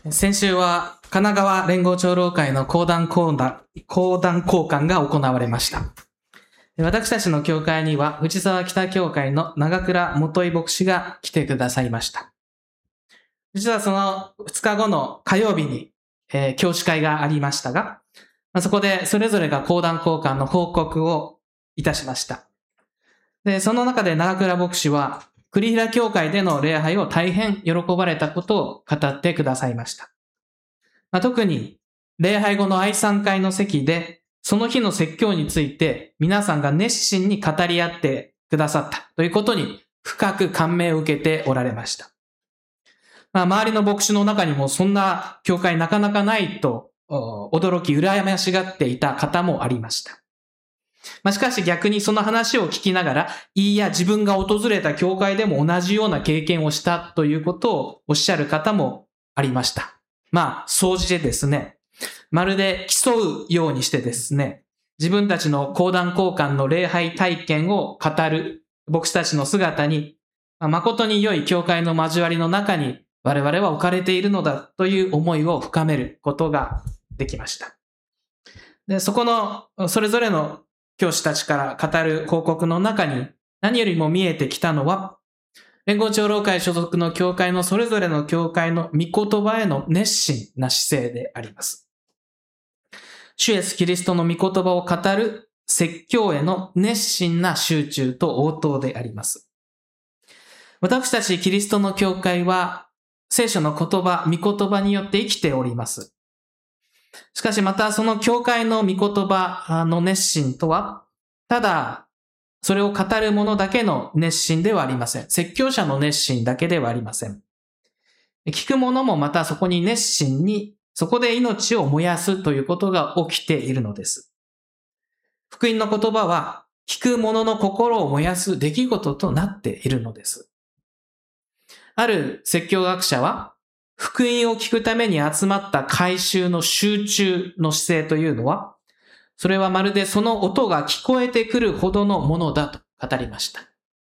先週は神奈川連合長老会の講談交換が行われました。私たちの教会には藤沢北教会の長倉元井牧師が来てくださいました。実はその2日後の火曜日に、教師会がありましたが、そこでそれぞれが講談交換の報告をいたしました。で、その中で長倉牧師は栗平教会での礼拝を大変喜ばれたことを語ってくださいました。特に礼拝後の愛賛会の席でその日の説教について皆さんが熱心に語り合ってくださったということに深く感銘を受けておられました。周りの牧師の中にもそんな教会なかなかないと驚き羨ましがっていた方もありました。しかし逆にその話を聞きながら、いや自分が訪れた教会でも同じような経験をしたということをおっしゃる方もありました。総じてですね、まるで競うようにしてですね、自分たちの講談交換の礼拝体験を語る牧師たちの姿に、誠に良い教会の交わりの中に我々は置かれているのだという思いを深めることができました。で、そこのそれぞれの教師たちから語る報告の中に何よりも見えてきたのは、連合長老会所属の教会のそれぞれの教会の御言葉への熱心な姿勢であります。主イエスキリストの御言葉を語る説教への熱心な集中と応答であります。私たちキリストの教会は聖書の言葉、御言葉によって生きております。しかしまたその教会の御言葉の熱心とは、ただそれを語る者だけの熱心ではありません。説教者の熱心だけではありません。聞く者もまたそこに熱心に、そこで命を燃やすということが起きているのです。福音の言葉は聞く者の心を燃やす出来事となっているのです。ある説教学者は、福音を聞くために集まった会衆の集中の姿勢というのは、それはまるでその音が聞こえてくるほどのものだと語りました。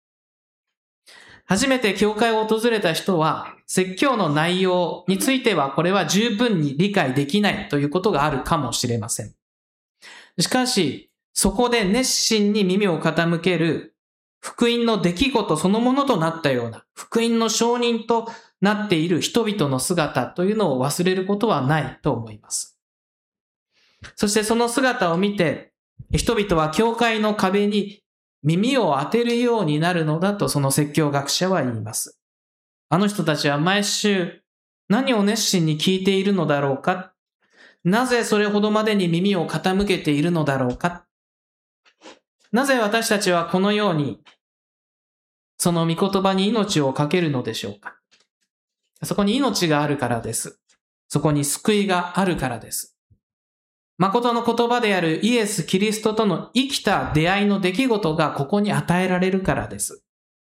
初めて教会を訪れた人は、説教の内容についてはこれは十分に理解できないということがあるかもしれません。しかし、そこで熱心に耳を傾ける福音の出来事そのものとなったような、福音の証人となっている人々の姿というのを忘れることはないと思います。そしてその姿を見て、人々は教会の壁に耳を当てるようになるのだとその説教学者は言います。あの人たちは毎週何を熱心に聞いているのだろうか？なぜそれほどまでに耳を傾けているのだろうか？なぜ私たちはこのようにその御言葉に命をかけるのでしょうか？そこに命があるからです。そこに救いがあるからです。誠の言葉であるイエス・キリストとの生きた出会いの出来事がここに与えられるからです。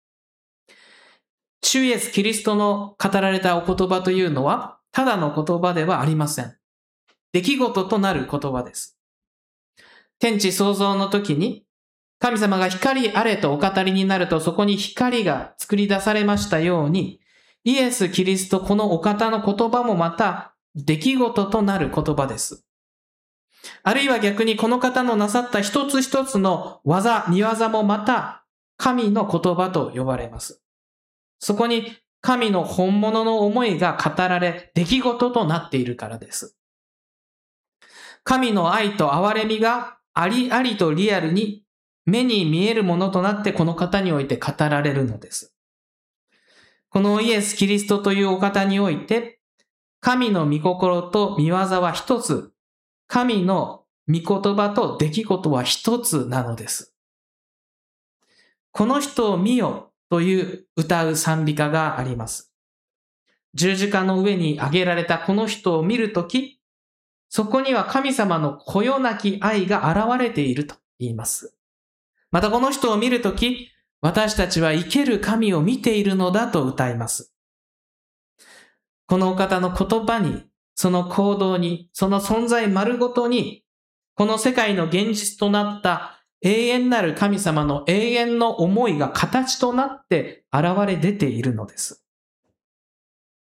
主イエス・キリストの語られたお言葉というのは、ただの言葉ではありません。出来事となる言葉です。天地創造の時に、神様が光あれとお語りになると、そこに光が作り出されましたように、イエス・キリストこのお方の言葉もまた出来事となる言葉です。あるいは逆にこの方のなさった一つ一つの技、見業もまた神の言葉と呼ばれます。そこに神の本物の思いが語られ、出来事となっているからです。神の愛と憐れみがありありとリアルに目に見えるものとなってこの方において語られるのです。このイエス・キリストというお方において、神の御心と御業は一つ、神の御言葉と出来事は一つなのです。この人を見よという歌う賛美歌があります。十字架の上に挙げられたこの人を見るとき、そこには神様のこよなき愛が現れていると言います。またこの人を見るとき、私たちは生ける神を見ているのだと歌います。このお方の言葉に、その行動に、その存在丸ごとに、この世界の現実となった永遠なる神様の永遠の思いが形となって現れ出ているのです。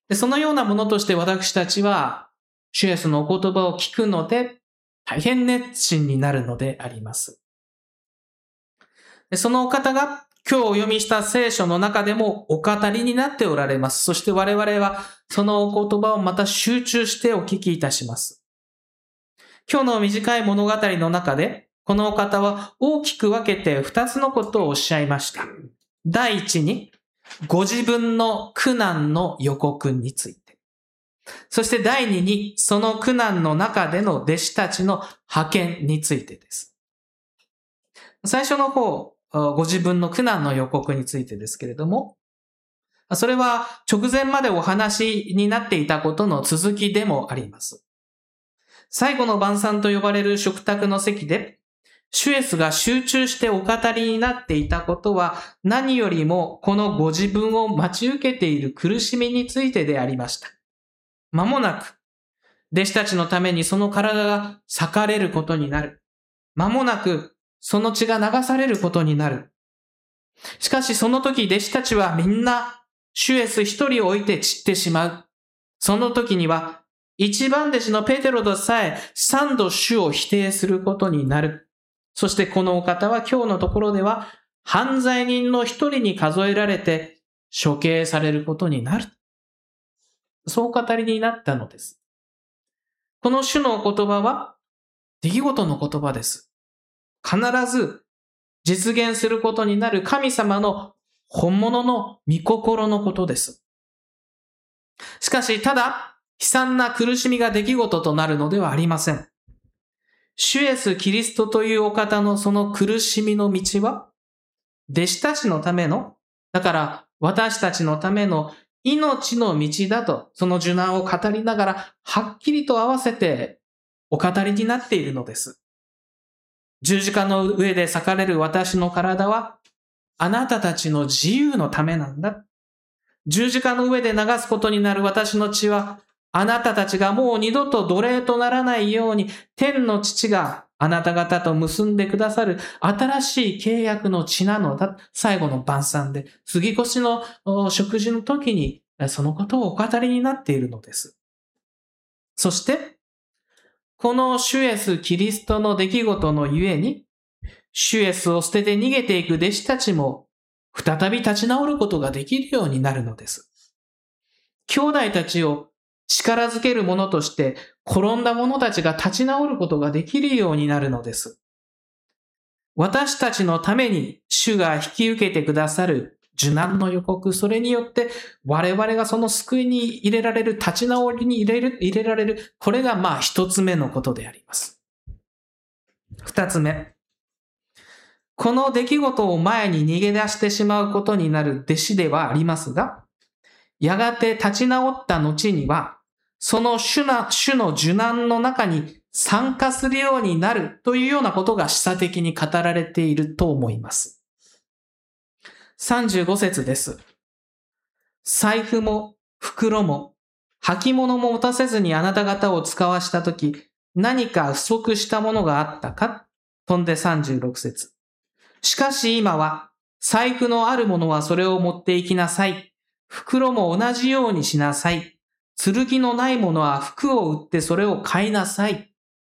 で、そのようなものとして私たちは、主イエスのお言葉を聞くので、大変熱心になるのであります。で、そのお方が今日お読みした聖書の中でもお語りになっておられます。そして我々はそのお言葉をまた集中してお聞きいたします。今日の短い物語の中で、このお方は大きく分けて2つのことをおっしゃいました。第一に、ご自分の苦難の予告について。そして第二に、その苦難の中での弟子たちの派遣についてです。最初の方、ご自分の苦難の予告についてですけれども、それは直前までお話になっていたことの続きでもあります。最後の晩餐と呼ばれる食卓の席で、主イエスが集中してお語りになっていたことは、何よりもこのご自分を待ち受けている苦しみについてでありました。間もなく、弟子たちのためにその体が裂かれることになる。間もなく、その血が流されることになる。しかしその時弟子たちはみんな、主イエス一人を置いて散ってしまう。その時には、一番弟子のペテロでさえ三度主を否定することになる。そしてこのお方は今日のところでは犯罪人の一人に数えられて処刑されることになる。そう語りになったのです。この主のお言葉は出来事の言葉です。必ず実現することになる神様の本物の御心のことです。しかし、ただ悲惨な苦しみが出来事となるのではありません。主イエス・キリストというお方のその苦しみの道は、弟子たちのための、だから私たちのための命の道だと、その受難を語りながら、はっきりと合わせてお語りになっているのです。十字架の上で裂かれる私の体は、あなたたちの自由のためなんだ。十字架の上で流すことになる私の血は、あなたたちがもう二度と奴隷とならないように、天の父があなた方と結んでくださる新しい契約の血なのだ。最後の晩餐で、杉越の食事の時に、そのことをお語りになっているのです。そして、この主イエス・キリストの出来事のゆえに、主イエスを捨てて逃げていく弟子たちも、再び立ち直ることができるようになるのです。兄弟たちを力づけるものとして、転んだ者たちが立ち直ることができるようになるのです。私たちのために主が引き受けてくださる受難の予告、それによって我々がその救いに入れられる、立ち直りに入れられる、これが一つ目のことであります。二つ目。この出来事を前に逃げ出してしまうことになる弟子ではありますが、やがて立ち直った後には、その主の受難の中に参加するようになるというようなことが示唆的に語られていると思います。35節です。財布も袋も履物も持たせずにあなた方を使わしたとき、何か不足したものがあったか？飛んで36節。しかし今は、財布のあるものはそれを持って行きなさい。袋も同じようにしなさい。剣のないものは服を売ってそれを買いなさい。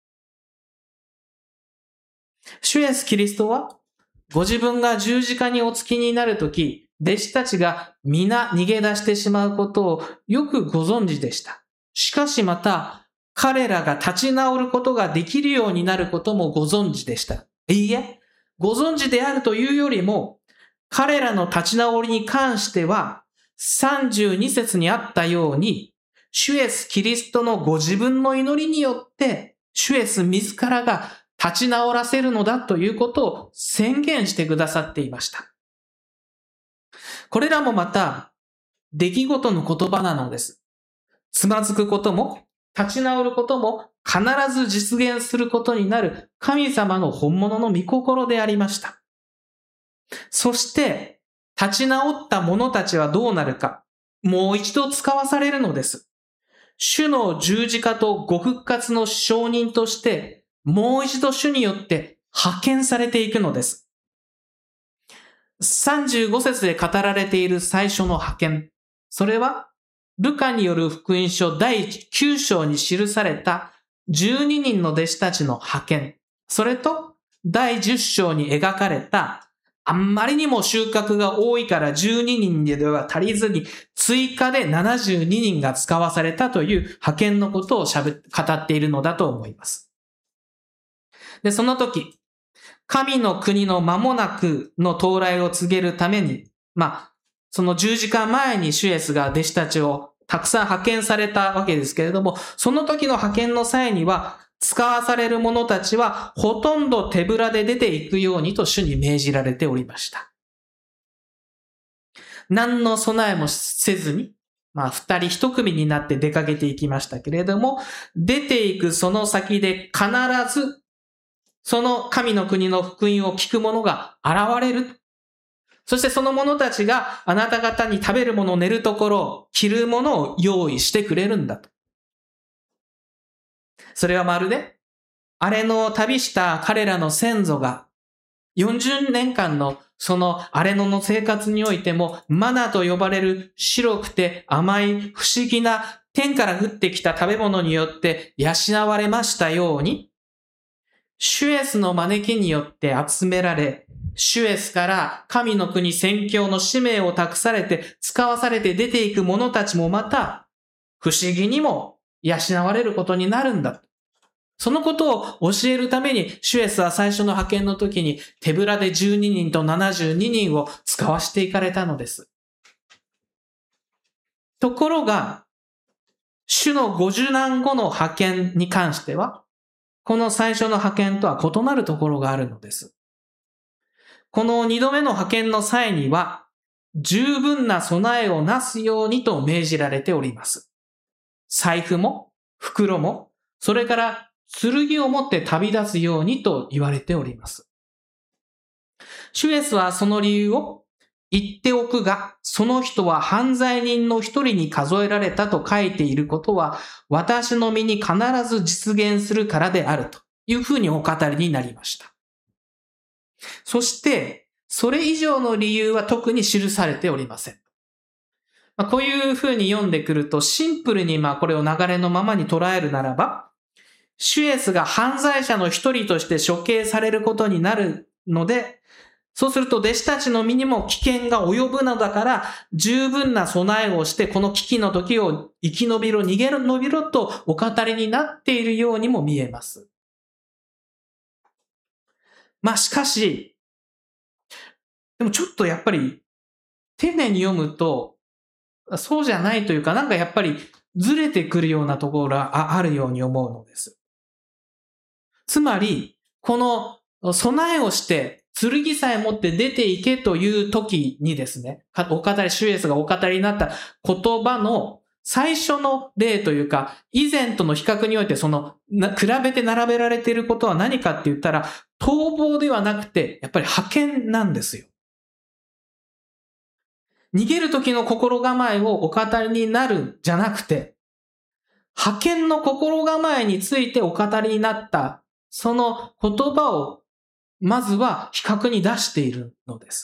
主イエスキリストは、ご自分が十字架にお付きになるとき、弟子たちが皆逃げ出してしまうことをよくご存知でした。しかしまた、彼らが立ち直ることができるようになることもご存知でした。いいえ、ご存知であるというよりも、彼らの立ち直りに関しては、32節にあったように、主イエスキリストのご自分の祈りによって、主イエス自らが立ち直らせるのだということを宣言してくださっていました。これらもまた、出来事の言葉なのです。つまずくことも、立ち直ることも、必ず実現することになる神様の本物の御心でありました。そして、立ち直った者たちはどうなるか、もう一度使わされるのです。主の十字架とご復活の証人として、もう一度主によって派遣されていくのです。35節で語られている最初の派遣。それは、 ルカによる福音書第9章に記された12人の弟子たちの派遣、それと第10章に描かれたあんまりにも収穫が多いから12人では足りずに追加で72人が使わされたという派遣のことを語っているのだと思います。で、その時、神の国の間もなくの到来を告げるために、その十字架前にシュエスが弟子たちをたくさん派遣されたわけですけれども、その時の派遣の際には、使わされる者たちはほとんど手ぶらで出ていくようにと主に命じられておりました。何の備えもせずに、二人一組になって出かけていきましたけれども、出ていくその先で必ず、その神の国の福音を聞く者が現れる。そしてその者たちがあなた方に食べるもの、寝るところ、着るものを用意してくれるんだと。それはまるで、あれの旅した彼らの先祖が40年間のそのあれの生活においてもマナと呼ばれる白くて甘い不思議な天から降ってきた食べ物によって養われましたように、シュエスの招きによって集められ、シュエスから神の国宣教の使命を託されて使わされて出ていく者たちもまた不思議にも養われることになるんだ。そのことを教えるためにシュエスは最初の派遣の時に手ぶらで12人と72人を使わしていかれたのです。ところが、主のご受難後の派遣に関しては、この最初の派遣とは異なるところがあるのです。この2度目の派遣の際には、十分な備えをなすようにと命じられております。財布も、袋も、それから剣を持って旅立つようにと言われております。シュエスはその理由を言っておくが、その人は犯罪人の一人に数えられたと書いていることは、私の身に必ず実現するからであるというふうにお語りになりました。そして、それ以上の理由は特に記されておりません。こういうふうに読んでくると、シンプルにこれを流れのままに捉えるならば、シュエスが犯罪者の一人として処刑されることになるので、そうすると弟子たちの身にも危険が及ぶのだから、十分な備えをしてこの危機の時を生き延びろ、逃げ延びろとお語りになっているようにも見えます。しかし、でもちょっとやっぱり丁寧に読むと、そうじゃないというか、やっぱりずれてくるようなところがあるように思うのです。つまり、この備えをして、剣さえ持って出ていけという時にですね、シュエスがお語りになった言葉の最初の例というか、以前との比較において比べて並べられていることは何かって言ったら、逃亡ではなくて、やっぱり派遣なんですよ。逃げる時の心構えをお語りになるんじゃなくて、派遣の心構えについてお語りになった、その言葉をまずは比較に出しているのです。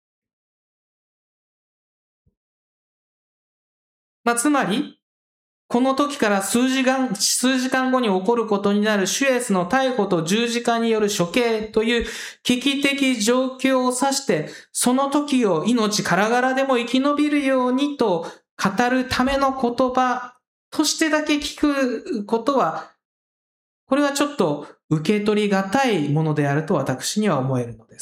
つまり、この時から数時間後に起こることになるシュエスの逮捕と十字架による処刑という危機的状況を指して、その時を命からがらでも生き延びるようにと語るための言葉としてだけ聞くことは、これはちょっと受け取りがたいものであると私には思えるのです。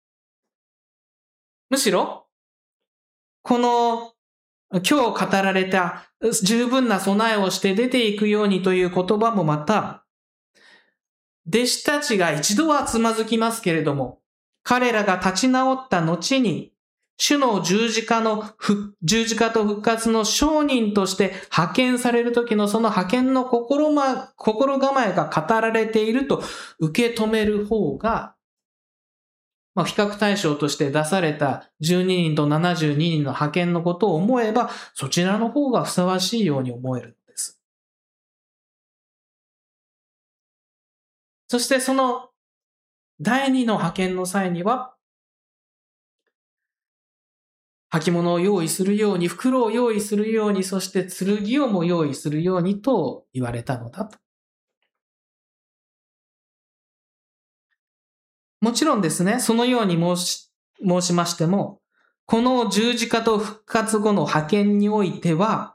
むしろ、この今日語られた十分な備えをして出ていくようにという言葉もまた、弟子たちが一度はつまずきますけれども、彼らが立ち直った後に、主の十字架と復活の証人として派遣される時のその派遣の心構えが語られていると受け止める方が、比較対象として出された12人と72人の派遣のことを思えば、そちらの方がふさわしいように思えるのです。そしてその第2の派遣の際には、 履物を用意するように、袋を用意するように、そして剣をも用意するようにと言われたのだと。もちろんですね、そのように申しましても、この十字架と復活後の派遣においては、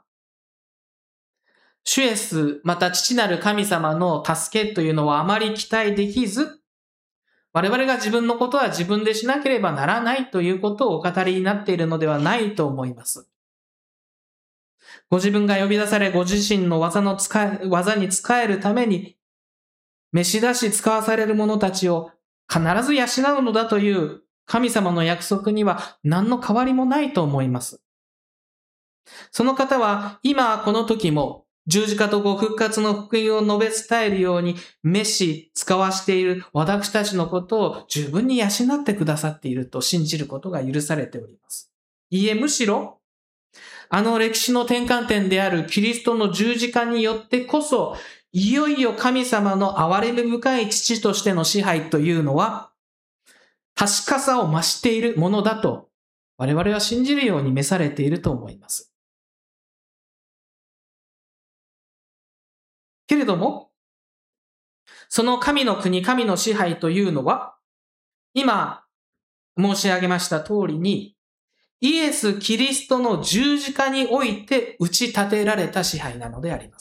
主イエス、また父なる神様の助けというのはあまり期待できず、我々が自分のことは自分でしなければならないということをお語りになっているのではないと思います。ご自分が呼び出され、ご自身の技に仕えるために、召し出し使わされる者たちを必ず養うのだという神様の約束には何の変わりもないと思います。その方は今この時も十字架とご復活の福音を述べ伝えるように召し使わしている私たちのことを十分に養ってくださっていると信じることが許されております。いいえ、むしろあの歴史の転換点であるキリストの十字架によってこそ、いよいよ神様の憐れみ深い父としての支配というのは、確かさを増しているものだと、我々は信じるように召されていると思います。けれども、その神の国、神の支配というのは、今申し上げました通りに、イエス・キリストの十字架において打ち立てられた支配なのであります。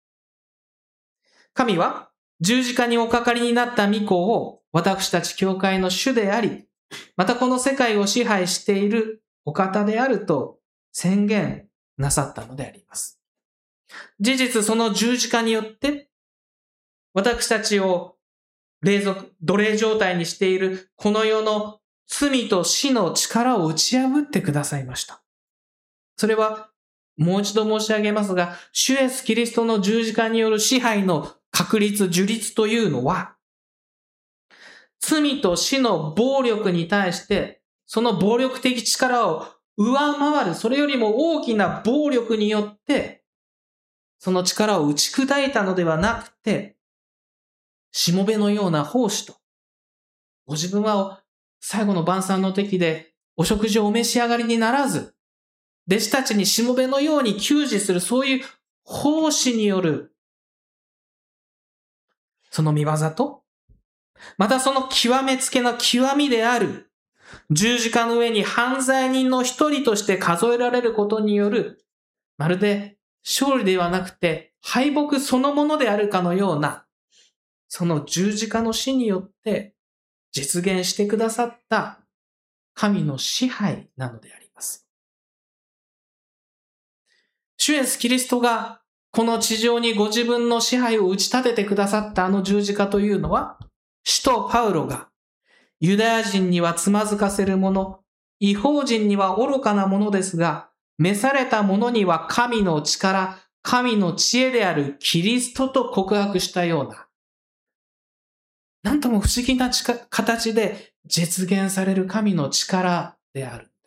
神は十字架におかかりになった御子を私たち教会の主であり、またこの世界を支配しているお方であると宣言なさったのであります。事実その十字架によって私たちを奴隷状態にしているこの世の罪と死の力を打ち破ってくださいました。それはもう一度申し上げますが、主イエスキリストの十字架による支配の確立、樹立というのは、罪と死の暴力に対して、その暴力的力を上回る、それよりも大きな暴力によって、その力を打ち砕いたのではなくて、しもべのような奉仕と、ご自分は最後の晩餐の時でお食事をお召し上がりにならず、弟子たちにしもべのように給仕する、そういう奉仕による、その見業と、またその極めつけの極みである、十字架の上に犯罪人の一人として数えられることによる、まるで勝利ではなくて敗北そのものであるかのような、その十字架の死によって実現してくださった神の支配なのであります。主イエスキリストがこの地上にご自分の支配を打ち立ててくださったあの十字架というのは、使徒パウロがユダヤ人にはつまずかせるもの、異邦人には愚かなものですが、召された者には神の力、神の知恵であるキリストと告白したような、なんとも不思議な形で実現される神の力であるんです。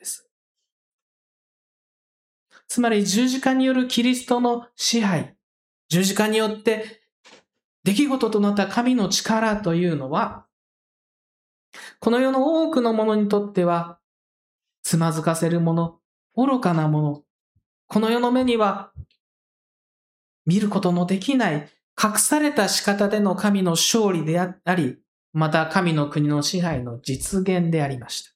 つまり十字架によるキリストの支配、十字架によって出来事となった神の力というのは、この世の多くの者にとっては、つまずかせるもの、愚かなもの、この世の目には見ることのできない隠された仕方での神の勝利であり、また神の国の支配の実現でありました。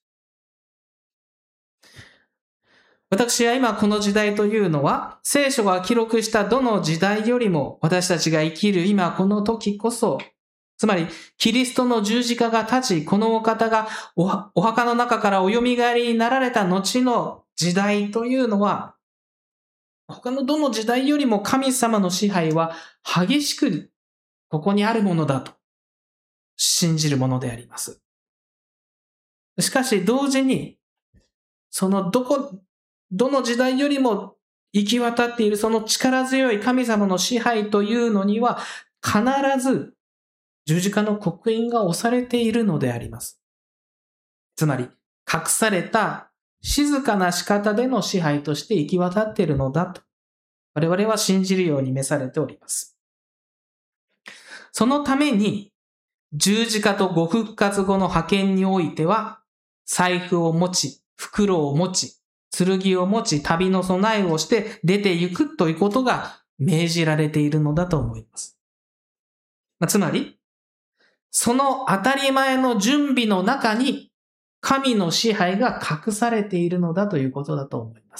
私は今この時代というのは、聖書が記録したどの時代よりも私たちが生きる今この時こそ、つまりキリストの十字架が立ち、このお方がお墓の中からお蘇りになられた後の時代というのは、他のどの時代よりも神様の支配は激しくここにあるものだと信じるものであります。しかし同時に、そのどの時代よりも行き渡っているその力強い神様の支配というのには必ず十字架の刻印が押されているのであります。つまり隠された静かな仕方での支配として行き渡っているのだと我々は信じるように召されております。そのために十字架とご復活後の派遣においては財布を持ち、袋を持ち、 剣を持ち旅の備えをして出て行くということが命じられているのだと思います。つまり、その当たり前の準備の中に神の支配が隠されているのだということだと思います。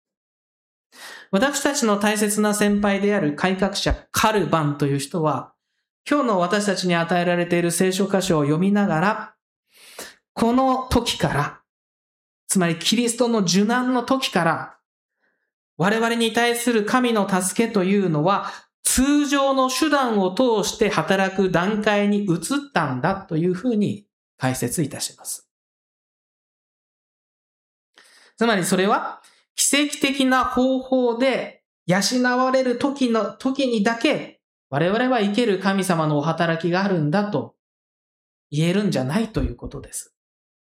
私たちの大切な先輩である改革者カルバンという人は、今日の私たちに与えられている聖書箇所を読みながら、この時から、つまりキリストの受難の時から、我々に対する神の助けというのは、通常の手段を通して働く段階に移ったんだというふうに解説いたします。つまりそれは、奇跡的な方法で養われる時にだけ、我々は生ける神様のお働きがあるんだと言えるんじゃないということです。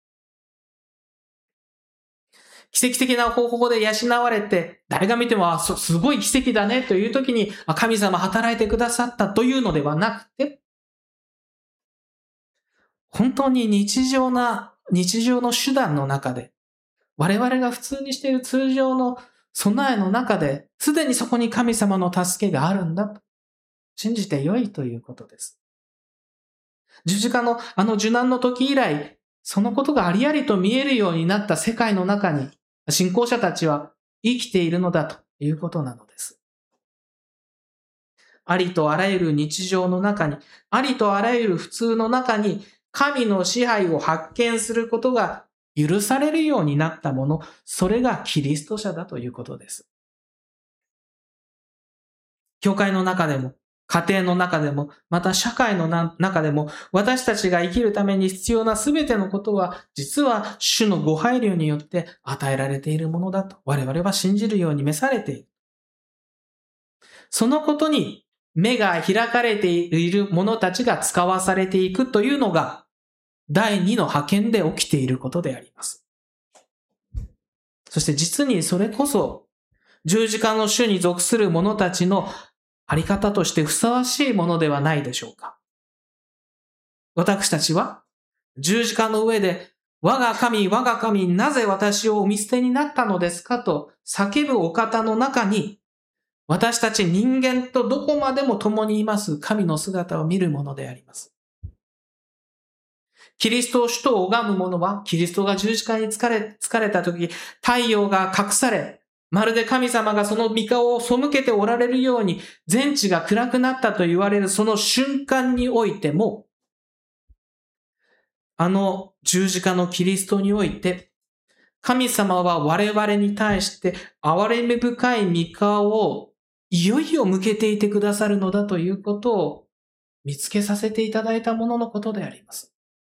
奇跡的な方法で養われて、誰が見ても、すごい奇跡だねという時に、神様働いてくださったというのではなくて、本当に日常の手段の中で、我々が普通にしている通常の備えの中で、すでにそこに神様の助けがあるんだと信じてよいということです。十字架の受難の時以来、そのことがありありと見えるようになった世界の中に、信仰者たちは生きているのだということなのです。ありとあらゆる日常の中に、ありとあらゆる普通の中に、神の支配を発見することが許されるようになったもの、それがキリスト者だということです。教会の中でも、家庭の中でも、また社会の中でも、私たちが生きるために必要なすべてのことは、実は主のご配慮によって与えられているものだと、我々は信じるように召されている。そのことに目が開かれている者たちが使わされていくというのが、第二の派遣で起きていることであります。そして実にそれこそ、十字架の主に属する者たちのあり方としてふさわしいものではないでしょうか。私たちは十字架の上で、我が神、なぜ私をお見捨てになったのですかと叫ぶお方の中に、私たち人間とどこまでも共にいます神の姿を見るものであります。キリストを主と拝む者は、キリストが十字架に疲れた時、太陽が隠され、まるで神様がその御顔を背けておられるように、全地が暗くなったと言われるその瞬間においても、十字架のキリストにおいて、神様は我々に対して憐れみ深い御顔をいよいよ向けていてくださるのだということを見つけさせていただいたもののことであります。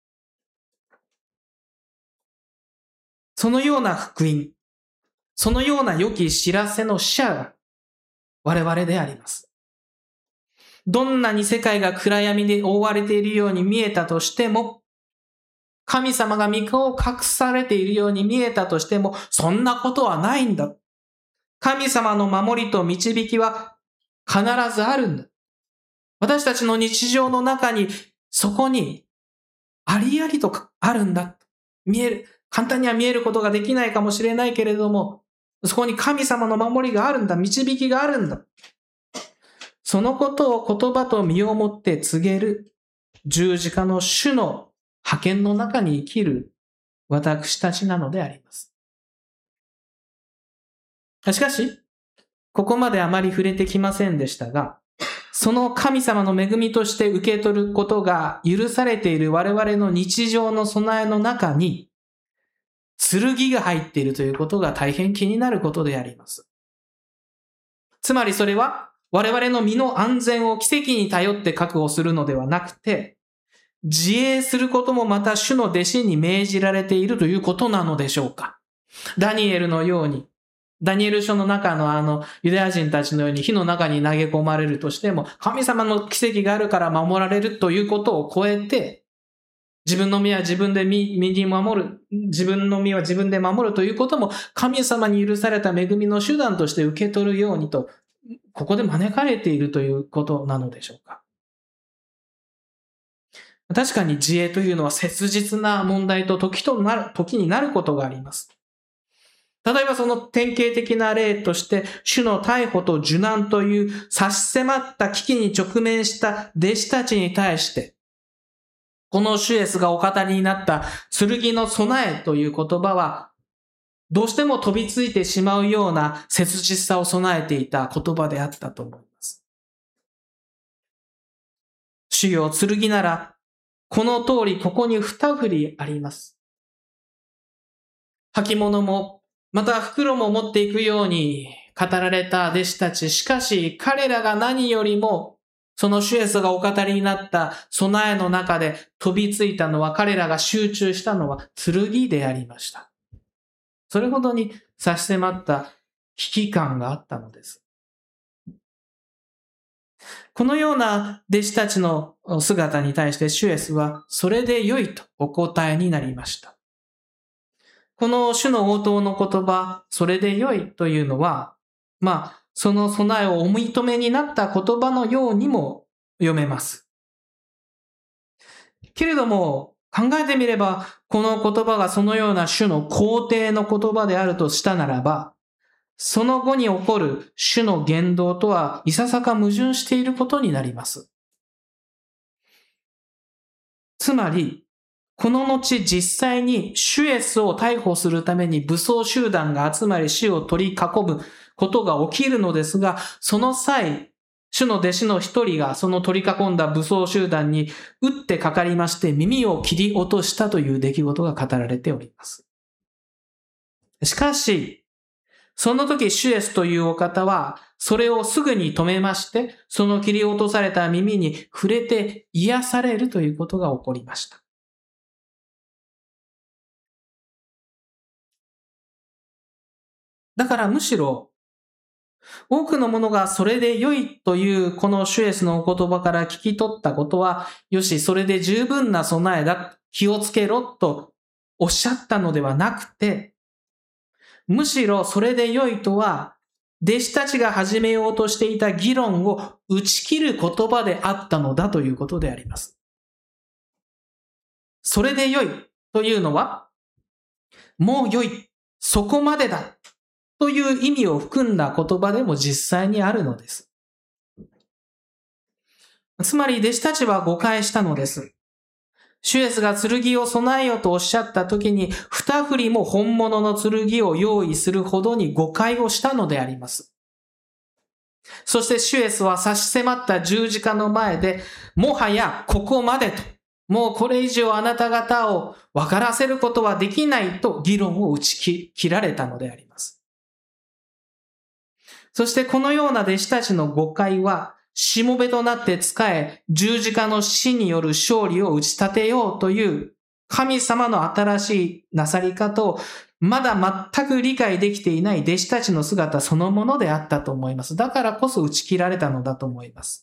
そのような福音、そのような良き知らせの使者が我々であります。どんなに世界が暗闇で覆われているように見えたとしても、神様が御顔を隠されているように見えたとしても、そんなことはないんだ。神様の守りと導きは必ずあるんだ。私たちの日常の中に、そこにありありとあるんだ。見える。簡単には見えることができないかもしれないけれども、そこに神様の守りがあるんだ。導きがあるんだ。そのことを言葉と身をもって告げる十字架の主の派遣の中に生きる私たちなのであります。しかし、ここまであまり触れてきませんでしたが、その神様の恵みとして受け取ることが許されている我々の日常の備えの中に、剣が入っているということが大変気になることであります。つまりそれは、我々の身の安全を奇跡に頼って確保するのではなくて、自衛することもまた主の弟子に命じられているということなのでしょうか。ダニエルのように、ダニエル書の中のユダヤ人たちのように火の中に投げ込まれるとしても、神様の奇跡があるから守られるということを超えて、自分の身は自分で身に守る、自分の身は自分で守るということも、神様に許された恵みの手段として受け取るようにと、ここで招かれているということなのでしょうか。確かに自衛というのは切実な問題と時になることがあります。 例えばその典型的な例として、主の逮捕と受難という差し迫った危機に直面した弟子たちに対して、この主イエスがお語りになった剣の備えという言葉は、どうしても飛びついてしまうような切実さを備えていた言葉であったと思います。主よ、剣なら、この通りここに二振りあります。履物も、また袋も持っていくように語られた弟子たち。しかし、彼らが何よりも、その主イエスがお語りになった備えの中で飛びついたのは、彼らが集中したのは剣でありました。それほどに差し迫った危機感があったのです。このような弟子たちの姿に対して主イエスは、それで良いとお答えになりました。この主の応答の言葉、それで良いというのは、その備えをお認めになった言葉のようにも読めます。けれども、考えてみれば、この言葉がそのような主の肯定の言葉であるとしたならば、その後に起こる主の言動とはいささか矛盾していることになります。つまり、この後実際に主イエスを逮捕するために武装集団が集まり主を取り囲むことが起きるのですが、その際、主の弟子の一人がその取り囲んだ武装集団に打ってかかりまして耳を切り落としたという出来事が語られております。しかし、その時主イエスというお方は、それをすぐに止めまして、その切り落とされた耳に触れて癒されるということが起こりました。だからむしろ、多くの者がそれで良いというこの主イエスのお言葉から聞き取ったことは、よし、それで十分な備えだ、気をつけろとおっしゃったのではなくて、むしろそれで良いとは、弟子たちが始めようとしていた議論を打ち切る言葉であったのだということであります。それで良いというのは、もう良い、そこまでだという意味を含んだ言葉でも実際にあるのです。つまり弟子たちは誤解したのです。主イエスが剣を備えよとおっしゃった時に、二振りも本物の剣を用意するほどに誤解をしたのであります。そして主イエスは差し迫った十字架の前で、もはやここまでと、もうこれ以上あなた方を分からせることはできないと議論を打ち切られたのであります。そしてこのような弟子たちの誤解は、しもべとなって仕え、十字架の死による勝利を打ち立てようという神様の新しいなさり方をまだ全く理解できていない弟子たちの姿そのものであったと思います。だからこそ打ち切られたのだと思います。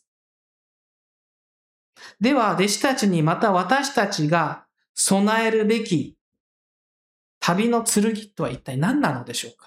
では、弟子たちにまた私たちが備えるべき旅の剣とは一体何なのでしょうか。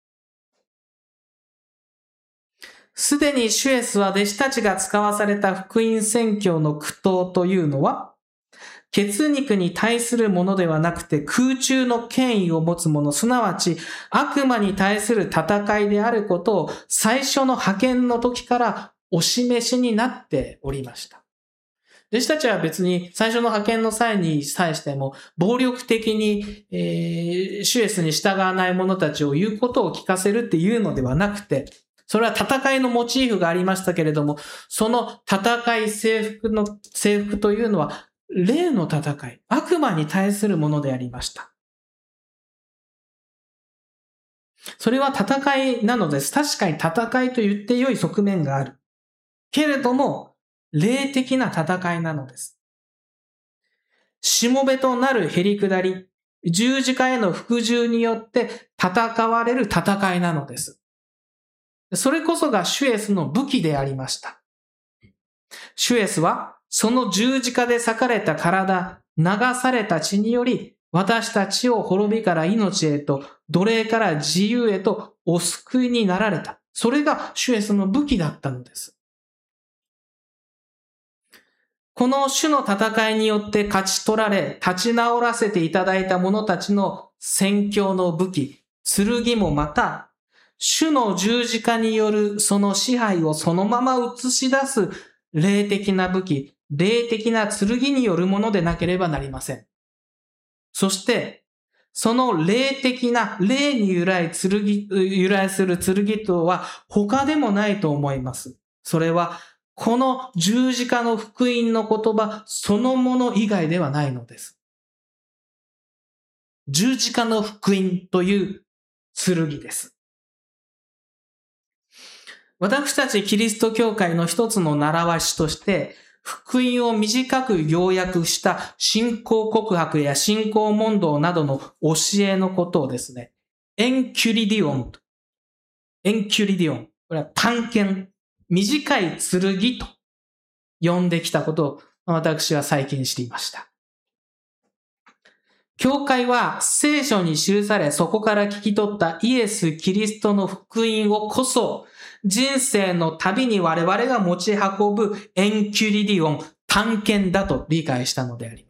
すでに主イエスは弟子たちが使わされた福音宣教の苦闘というのは、血肉に対するものではなくて空中の権威を持つもの、すなわち悪魔に対する戦いであることを最初の派遣の時からお示しになっておりました。弟子たちは別に最初の派遣の際に際しても暴力的に、主イエスに従わない者たちを言うことを聞かせるっていうのではなくて、それは戦いのモチーフがありましたけれども、その戦い征服というのは霊の戦い、悪魔に対するものでありました。それは戦いなのです。確かに戦いと言って良い側面がある。けれども、霊的な戦いなのです。しもべとなるへり下り、十字架への服従によって戦われる戦いなのです。それこそが主イエスの武器でありました。主イエスはその十字架で裂かれた体、流された血により、私たちを滅びから命へと、奴隷から自由へとお救いになられた。それが主イエスの武器だったのです。この主の戦いによって勝ち取られ、立ち直らせていただいた者たちの宣教の武器、 剣もまた、主の十字架によるその支配をそのまま映し出す霊的な武器、霊的な剣によるものでなければなりません。そして、その霊的な、霊に由来する剣とは他でもないと思います。それは、この十字架の福音の言葉そのもの以外ではないのです。十字架の福音という剣です。私たちキリスト教会の一つの習わしとして、福音を短く要約した信仰告白や信仰問答などの教えのことをですね、エンキュリディオン。これは短剣、短い剣と呼んできたことを私は最近知りました。教会は聖書に記され、そこから聞き取ったイエス・キリストの福音をこそ、人生の旅に我々が持ち運ぶエンキュリディオン、短剣だと理解したのであります。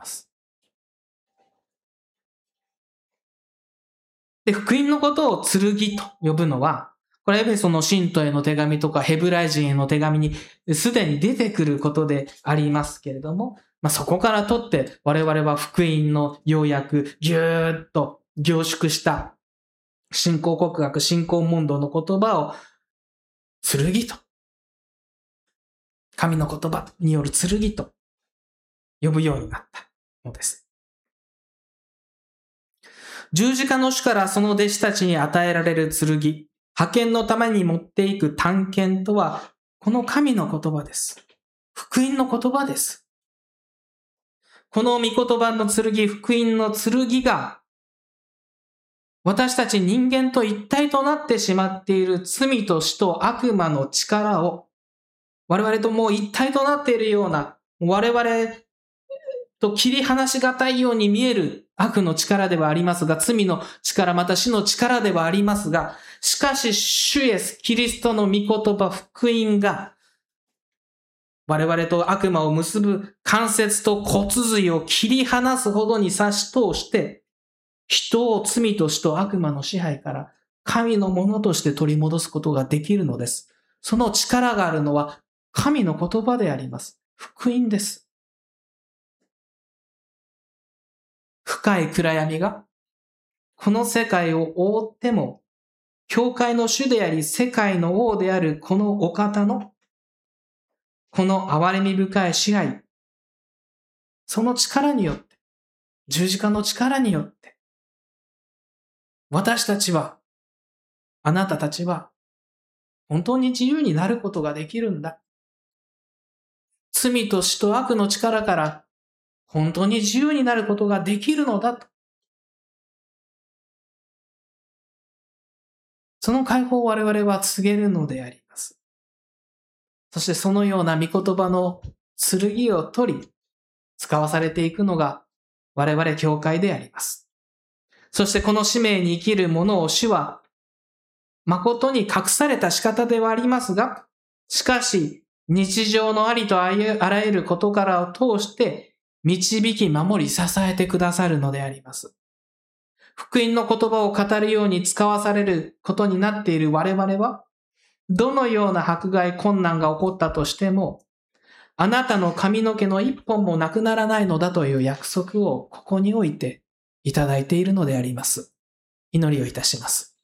で、福音のことを剣と呼ぶのは、これはエペソの信徒への手紙とかヘブライ人への手紙にすでに出てくることでありますけれども、そこから取って我々は福音の要約、ぎゅーっと凝縮した信仰告白、信仰問答の言葉を剣と、神の言葉による剣と呼ぶようになったのです。十字架の主からその弟子たちに与えられる剣、派遣のために持っていく短剣とは、この神の言葉です。福音の言葉です。この御言葉の剣、福音の剣が、私たち人間と一体となってしまっている罪と死と悪魔の力を、我々ともう一体となっているような、我々と切り離しがたいように見える悪の力ではありますが、罪の力、また死の力ではありますが、しかし主イエス、キリストの御言葉、福音が、我々と悪魔を結ぶ関節と骨髄を切り離すほどに差し通して、人を罪と死と悪魔の支配から神のものとして取り戻すことができるのです。その力があるのは神の言葉であります。福音です。深い暗闇がこの世界を覆っても、教会の主であり世界の王であるこのお方のこの憐れみ深い支配、その力によって、十字架の力によって、私たちは、あなたたちは、本当に自由になることができるんだ。罪と死と悪の力から、本当に自由になることができるのだと。その解放を我々は告げるのであります。そしてそのような御言葉の剣を取り、使わされていくのが我々教会であります。そしてこの使命に生きる者を主は、誠に隠された仕方ではありますが、しかし日常のありとあらゆる事柄を通して導き守り支えてくださるのであります。福音の言葉を語るように使わされることになっている我々は、どのような迫害困難が起こったとしても、あなたの髪の毛の一本もなくならないのだという約束をここにおいていただいているのであります。祈りをいたします。